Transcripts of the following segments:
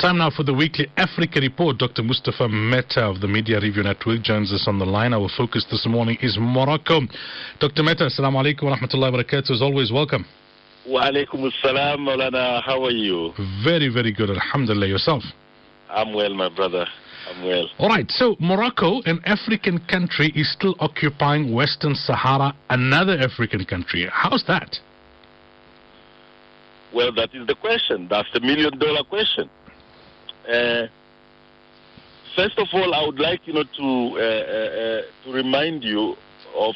Time now for the weekly Africa Report. Dr. Mustafa Mehta of the Media Review Network joins us on the line. Our focus this morning is Morocco. Dr. Mehta, assalamu alaikum wa rahmatullahi wa barakatuh. As always, welcome. Wa alaikum assalam, Maulana. How are you? Very, very good. Alhamdulillah. Yourself? I'm well, my brother. I'm well. All right. So, Morocco, an African country, is still occupying Western Sahara, another African country. How's that? Well, that is the question. That's the million-dollar question. First of all, I would like, to remind you of,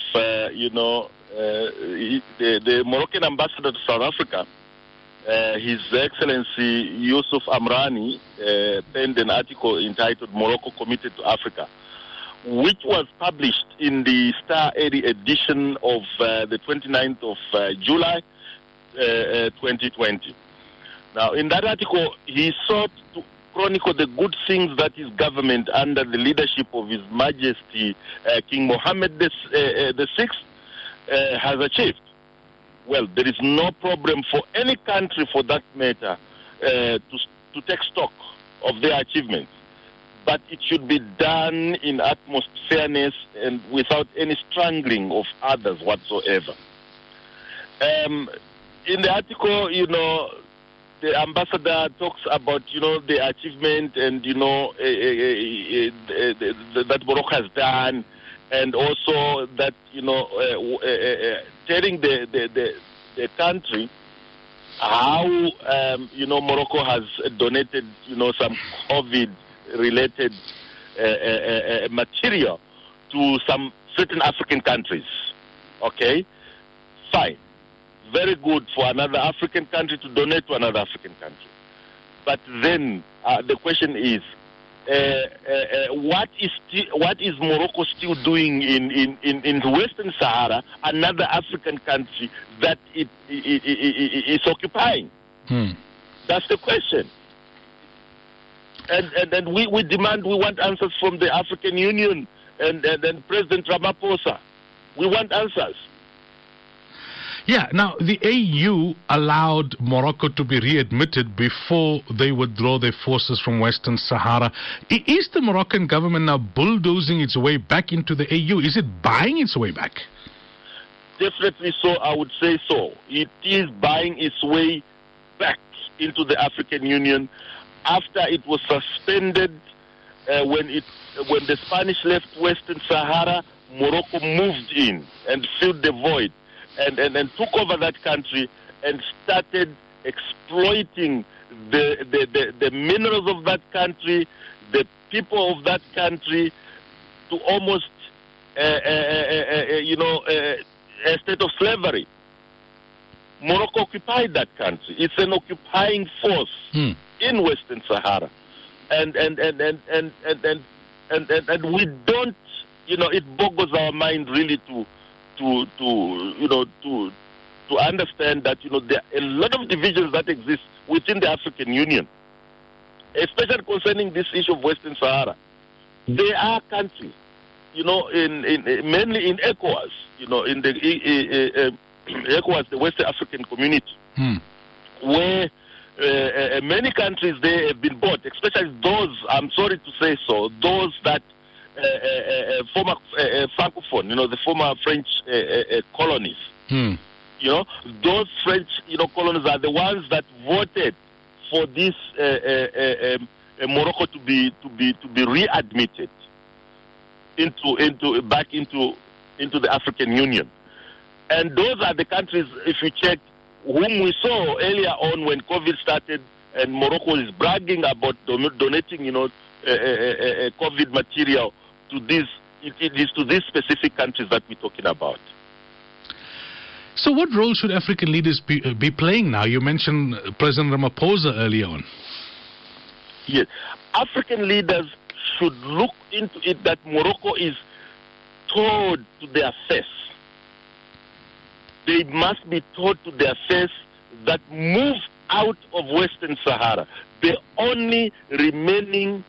the Moroccan ambassador to South Africa, His Excellency Yusuf Amrani, penned an article entitled "Morocco Committed to Africa," which was published in the Star 80 edition of the 29th of July, 2020. Now, in that article, he sought to chronicle the good things that his government, under the leadership of His Majesty King Mohammed VI, has achieved. Well, there is no problem for any country, for that matter, to take stock of their achievements. But it should be done in utmost fairness and without any strangling of others whatsoever. In the article, the ambassador talks about, the achievement and, that Morocco has done, and also that, telling the country how, Morocco has donated, some COVID-related material to some certain African countries. Okay? Fine. Very good for another African country to donate to another African country. But then the question is, what is Morocco still doing in the Western Sahara, another African country that it is occupying? That's the question. And we want answers from the African Union and President Ramaphosa. We want answers. Yeah, now the AU allowed Morocco to be readmitted before they withdraw their forces from Western Sahara. Is the Moroccan government now bulldozing its way back into the AU? Is it buying its way back? Definitely so, I would say so. It is buying its way back into the African Union after it was suspended when the Spanish left Western Sahara. Morocco moved in and filled the void. And took over that country and started exploiting the minerals of that country, the people of that country, to almost a state of slavery. Morocco occupied that country. It's an occupying force in Western Sahara, and we don't, it boggles our mind really to understand that, there are a lot of divisions that exist within the African Union, especially concerning this issue of Western Sahara. There are countries, mainly in ECOWAS, in the ECOWAS, the West African Community, where many countries there have been bought, especially those, I'm sorry to say so, those that former Francophone, the former French colonies. Those French, colonies are the ones that voted for this Morocco to be readmitted back into the African Union. And those are the countries, if you check, whom we saw earlier on when COVID started, and Morocco is bragging about donating, COVID material to these specific countries that we're talking about. So what role should African leaders be playing now? You mentioned President Ramaphosa earlier on. Yes. African leaders should look into it that Morocco is told to their face. They must be told to their face that move out of Western Sahara. The only remaining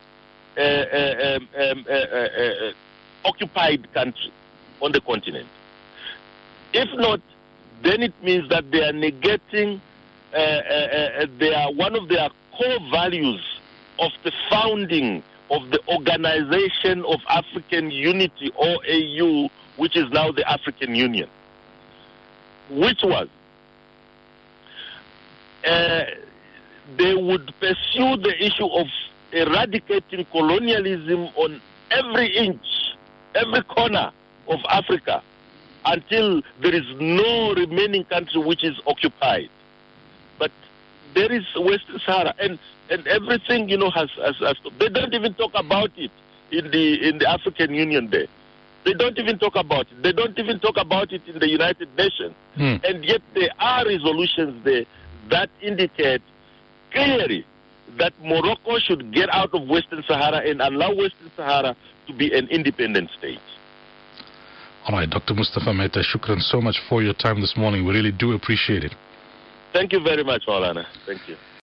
occupied country on the continent. If not, then it means that they are negating one of their core values of the founding of the Organization of African Unity, OAU, which is now the African Union, which was they would pursue the issue of eradicating colonialism on every inch, every corner of Africa, until there is no remaining country which is occupied. But there is Western Sahara, and everything, has. They don't even talk about it in the African Union there. They don't even talk about it. They don't even talk about it in the United Nations. And yet there are resolutions there that indicate clearly that Morocco should get out of Western Sahara and allow Western Sahara to be an independent state. All right, Dr. Mustafa Mehta, shukran so much for your time this morning. We really do appreciate it. Thank you very much, Maulana. Thank you.